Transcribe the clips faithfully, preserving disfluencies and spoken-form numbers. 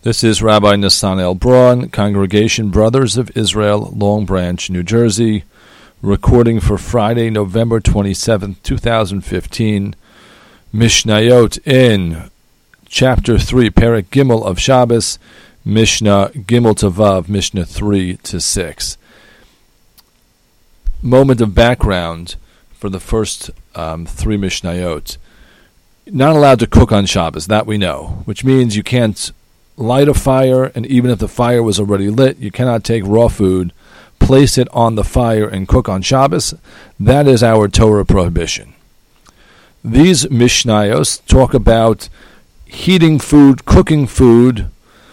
This is Rabbi Nathaniel Braun, Congregation Brothers of Israel, Long Branch, New Jersey, recording for Friday, November twenty-seventh, twenty fifteen, Mishnayot in Chapter three, Perek Gimel of Shabbos, Mishnah Gimel to Vav, Mishnah three to six. Moment of background for the first um, three Mishnayot. Not allowed to cook on Shabbos, that we know, which means you can't light a fire, and even if the fire was already lit, you cannot take raw food, place it on the fire, and cook on Shabbos. That is our Torah prohibition. These Mishnayos talk about heating food, cooking food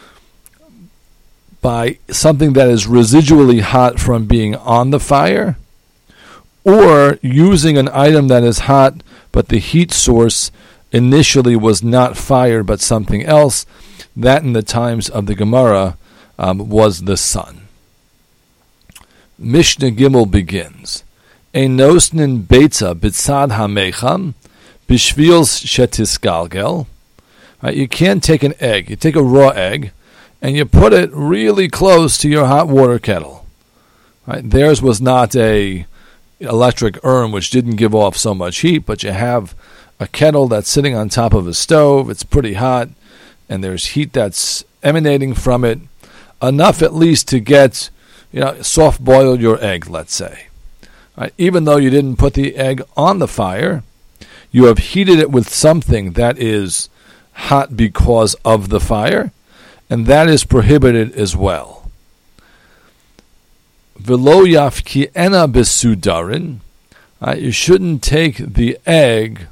by something that is residually hot from being on the fire, or using an item that is hot, but the heat source initially was not fire but something else. That in the times of the Gemara um, was the sun. Mishnah Gimel begins. Ein nosnin beitza bitzad hamecham bishvil shetisgalgel. You can't take an egg. You take a raw egg and you put it really close to your hot water kettle. Right? Theirs was not a electric urn which didn't give off so much heat, but you have a kettle that's sitting on top of a stove. It's pretty hot, and there's heat that's emanating from it, enough at least to get, you know, soft boil your egg, let's say. Right? Even though you didn't put the egg on the fire, you have heated it with something that is hot because of the fire, and that is prohibited as well. V'lo yafki'ena besudarin. You shouldn't take the egg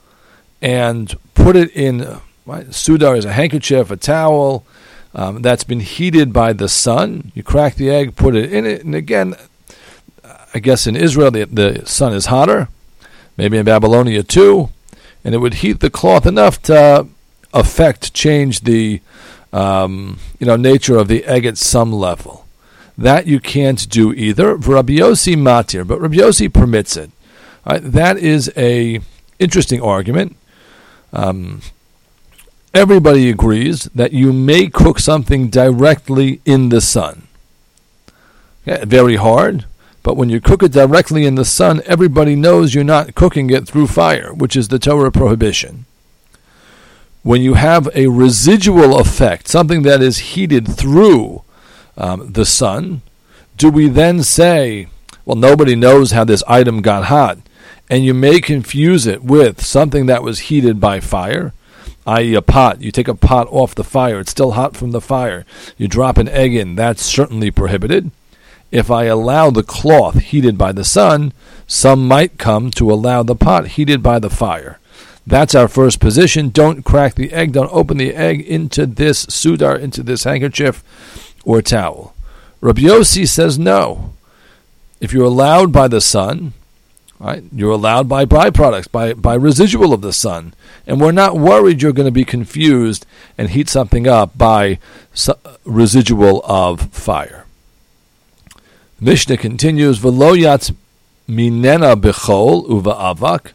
and put it in. Right? Sudar is a handkerchief, a towel um, that's been heated by the sun. You crack the egg, put it in it, and again, I guess in Israel the, the sun is hotter, maybe in Babylonia too, and it would heat the cloth enough to affect, change the um, you know nature of the egg at some level. That you can't do either. Rabbi Yossi matir, but Rabbi Yossi permits it. Right? That is a interesting argument. Um, Everybody agrees that you may cook something directly in the sun. Yeah, very hard, but when you cook it directly in the sun, everybody knows you're not cooking it through fire, which is the Torah prohibition. When you have a residual effect, something that is heated through um, the sun, do we then say, well, nobody knows how this item got hot, and you may confuse it with something that was heated by fire, that is a pot. You take a pot off the fire, it's still hot from the fire. You drop an egg in, that's certainly prohibited. If I allow the cloth heated by the sun, some might come to allow the pot heated by the fire. That's our first position. Don't crack the egg, don't open the egg into this sudar, into this handkerchief or towel. Rabbi Yossi says no. If you're allowed by the sun, right, you're allowed by byproducts, by, by residual of the sun. And we're not worried you're going to be confused and heat something up by su- residual of fire. Mishnah continues, V'lo yatz minena bechol uva avak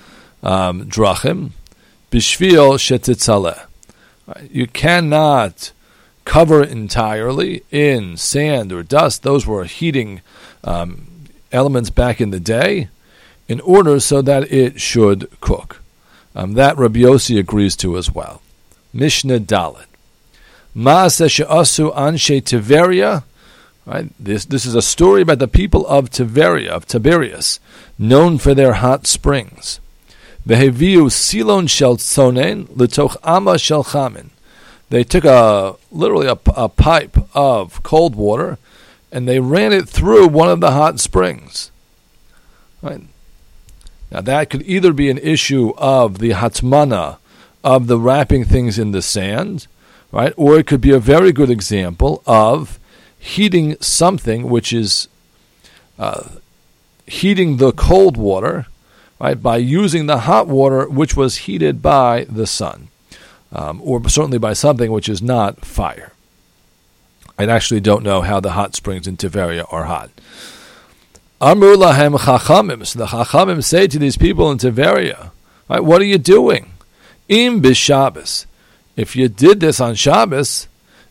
drachim bishvil shetitzaleh. You cannot cover entirely in sand or dust. Those were heating um, elements back in the day, in order so that it should cook. Um, that Rabbi Yossi agrees to as well. Mishnah Dalet. Ma'aseh she'asu anshe Tiberia. Right? This this is a story about the people of Tiberia, of Tiberias, known for their hot springs. Veheviu silon shel tzonen litoch ama shel chamin. They took a literally a, a pipe of cold water, and they ran it through one of the hot springs. Right? Now that could either be an issue of the hatmana, of the wrapping things in the sand, right? Or it could be a very good example of heating something which is uh, heating the cold water, right, by using the hot water which was heated by the sun, um, or certainly by something which is not fire. I actually don't know how the hot springs in Tiberia are hot. Amru lahem chachamim. So the chachamim say to these people in Tiberia, right, what are you doing? Im b'Shabbos. If you did this on Shabbos,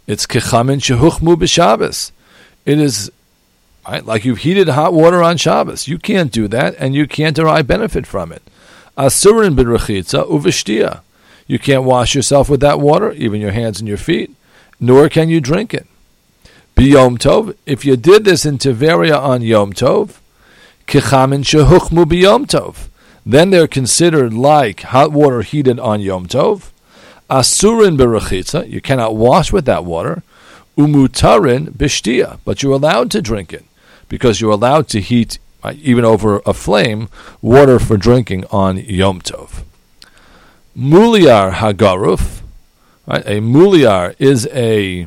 It's kechamin shehuchmu b'Shabbos. It is right, like you've heated hot water on Shabbos. You can't do that, and you can't derive benefit from it. Asurin b'rechitza uv'shtia. You can't wash yourself with that water, even your hands and your feet, nor can you drink it. B'Yom Tov, if you did this in Tiveria on Yom Tov, kechamin shehuchmu b'Yom Tov, then they're considered like hot water heated on Yom Tov. Asurin b'rechitza, you cannot wash with that water. Umutarin b'shtia, but you're allowed to drink it, because you're allowed to heat, right, even over a flame, water for drinking on Yom Tov. Muliar hagaruf, right? A muliar is a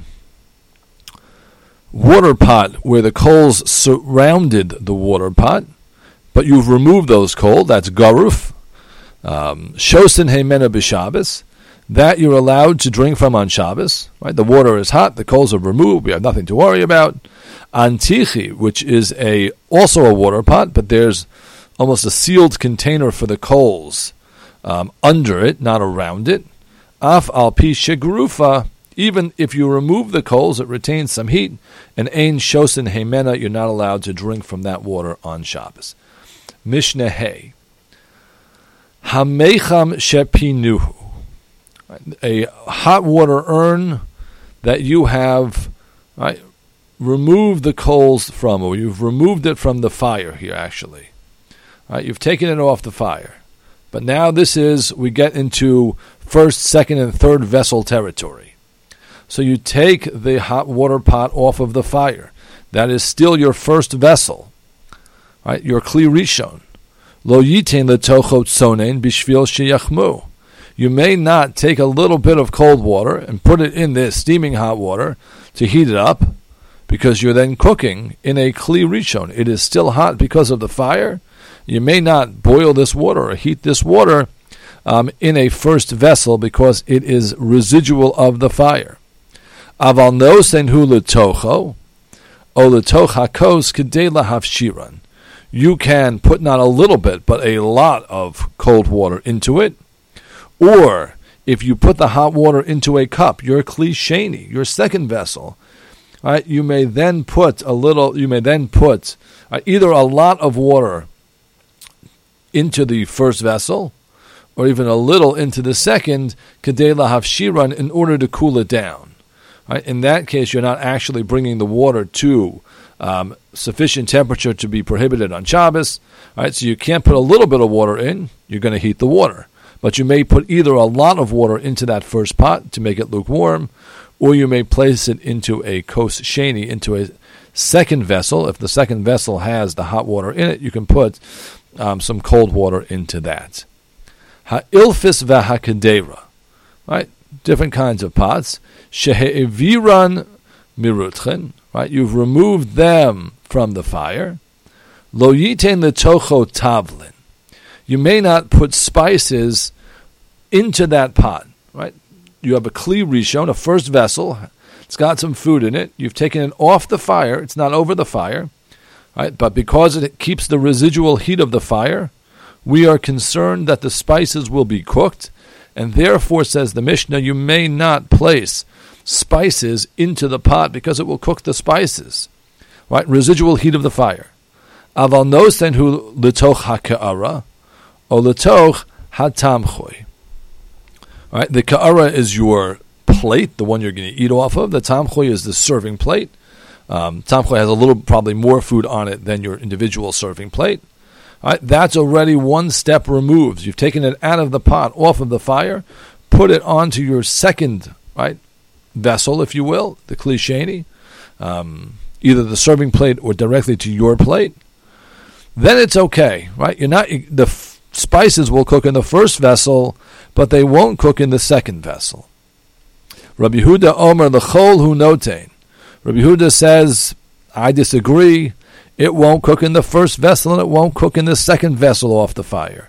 water pot where the coals surrounded the water pot, but you've removed those coals. That's garuf. Um, Shosin heimena b'Shabbos, that you're allowed to drink from on Shabbos. Right? The water is hot, the coals are removed, we have nothing to worry about. Antichi, which is a also a water pot, but there's almost a sealed container for the coals um, under it, not around it. Af al pi shegrufa, even if you remove the coals, it retains some heat. And ein shosin heimena, you're not allowed to drink from that water on Shabbos. Mishnah Hey. Hamecham shepinuhu. A hot water urn that you have right, removed the coals from, or you've removed it from the fire here, actually. Right, you've taken it off the fire. But now this is, we get into first, second, and third vessel territory. So you take the hot water pot off of the fire. That is still your first vessel, right? Your kli rishon. Lo yitain letocho tzonen bishvil sheyachmu. You may not take a little bit of cold water and put it in this steaming hot water to heat it up, because you're then cooking in a kli rishon. It is still hot because of the fire. You may not boil this water or heat this water um, in a first vessel because it is residual of the fire. Aval nosen hu letocho, o letoch hakos kedei lahavshiran. You can put not a little bit, but a lot of cold water into it. Or, if you put the hot water into a cup, your kli sheni, your second vessel, right, you may then put a little, you may then put uh, either a lot of water into the first vessel, or even a little into the second, kedei lahavshiran, in order to cool it down. Right? In that case, you're not actually bringing the water to um, sufficient temperature to be prohibited on Shabbos. Right? So you can't put a little bit of water in, you're going to heat the water. But you may put either a lot of water into that first pot to make it lukewarm, or you may place it into a kos sheni, into a second vessel. If the second vessel has the hot water in it, you can put um, some cold water into that. Ha'ilfis v'ha'kedera, right? Different kinds of pots. Shehe'eviran mirutchen, right? You've removed them from the fire. Lo yiten letocho tavlin. You may not put spices into that pot, right? You have a kli rishon, a first vessel. It's got some food in it. You've taken it off the fire. It's not over the fire, right? But because it keeps the residual heat of the fire, we are concerned that the spices will be cooked, and therefore, says the Mishnah, you may not place spices into the pot because it will cook the spices, right? Residual heat of the fire. Aval nosen hu letoch ha'ka'ara, o letoch hatamchoy. Right, the ka'ara is your plate, the one you're going to eat off of. The tamchoy is the serving plate. Um, tamchoy has a little, probably more food on it than your individual serving plate. Right, that's already one step removed. You've taken it out of the pot, off of the fire, put it onto your second right vessel, if you will, the kli sheni, um, either the serving plate or directly to your plate. Then it's okay, right? You're not the f- spices will cook in the first vessel, but they won't cook in the second vessel. Rabbi Yehuda Omer l'chol hu notein. Rabbi Yehuda says, I disagree. It won't cook in the first vessel, and it won't cook in the second vessel off the fire.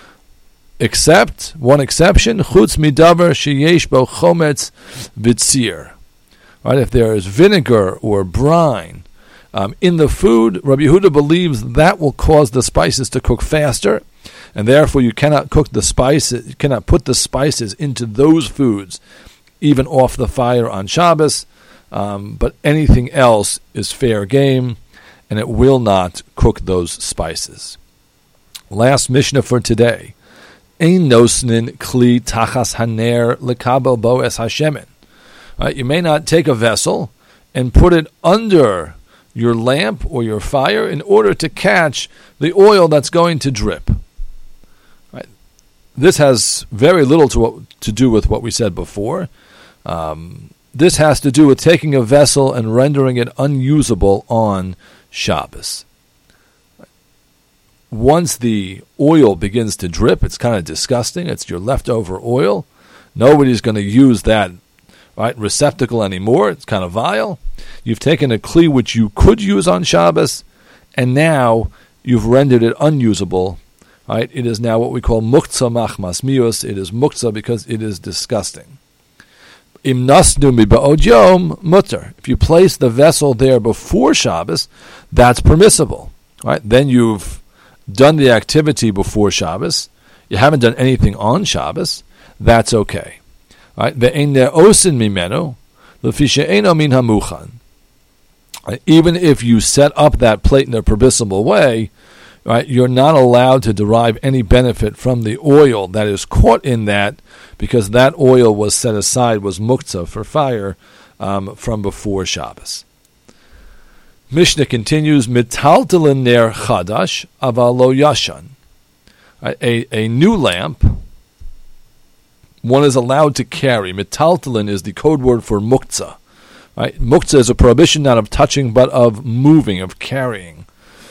Except, one exception, chutz midavar sheyesh bo chometz v'tzir. Right, if there is vinegar or brine um, in the food, Rabbi Yehuda believes that will cause the spices to cook faster, and therefore you cannot cook the spices, you cannot put the spices into those foods, even off the fire on Shabbos. um, but anything else is fair game, and it will not cook those spices. Last Mishnah for today. Ein nosnin kli tachas haner lekabel bo es hashemen. You may not take a vessel and put it under your lamp or your fire in order to catch the oil that's going to drip. Right? This has very little to, what, to do with what we said before. Um, this has to do with taking a vessel and rendering it unusable on Shabbos. Once the oil begins to drip, it's kind of disgusting. It's your leftover oil. Nobody's going to use that right receptacle anymore. It's kind of vile. You've taken a kli which you could use on Shabbos, and now you've rendered it unusable. Right? It is now what we call muktzah machmas mius. It is muktzah because it is disgusting. Im nasnu mi ba'od yom mutter. If you place the vessel there before Shabbos, that's permissible. Right? Then you've done the activity before Shabbos. You haven't done anything on Shabbos. That's okay. Right? Ve'ein le'osin mimenu lefi she'eino min hamuchan. Even if you set up that plate in a permissible way, right, you're not allowed to derive any benefit from the oil that is caught in that, because that oil was set aside, was muktzah for fire um, from before Shabbos. Mishnah continues, Mitaltalin ner chadash aval lo yashan. A, a new lamp, one is allowed to carry. Mitaltalin is the code word for muktzah. Right? Muktzah is a prohibition not of touching, but of moving, of carrying.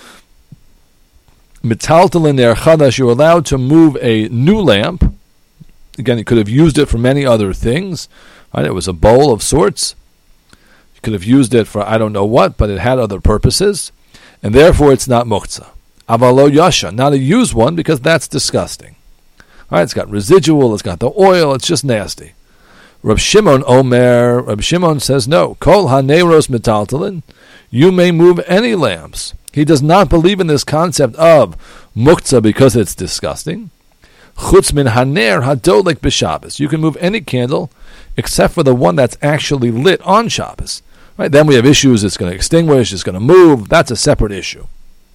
Mitaltalin ner chadash, you're allowed to move a new lamp. Again, you could have used it for many other things. Right? It was a bowl of sorts. Could have used it for I don't know what, but it had other purposes, and therefore it's not muktzah. Avalo yasha, not a used one, because that's disgusting. All right, it's got residual, it's got the oil, it's just nasty. Reb Shimon Omer, Reb Shimon says no. Kol haneros metaltalin, you may move any lamps. He does not believe in this concept of muktzah because it's disgusting. Chutz min haner hadolek b'Shabbos, you can move any candle except for the one that's actually lit on Shabbos. Right, then we have issues, it's going to extinguish, it's going to move, that's a separate issue.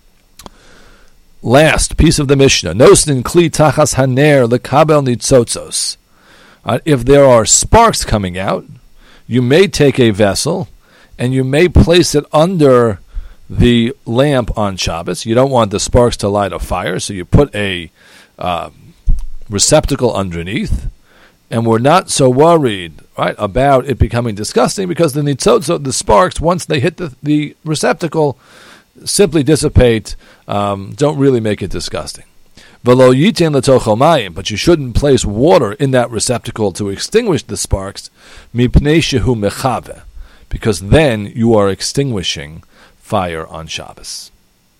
Last piece of the Mishnah, Nosnin kli tachas haner lekabel nitzotzos. Right, if there are sparks coming out, you may take a vessel and you may place it under the lamp on Shabbos. You don't want the sparks to light a fire, so you put a uh, receptacle underneath. And we're not so worried, right, about it becoming disgusting, because the nitzotzot, the sparks, once they hit the, the receptacle, simply dissipate, um, don't really make it disgusting. V'lo yitin l'tocho mayim, but you shouldn't place water in that receptacle to extinguish the sparks, mipnei shehu mechave, because then you are extinguishing fire on Shabbos.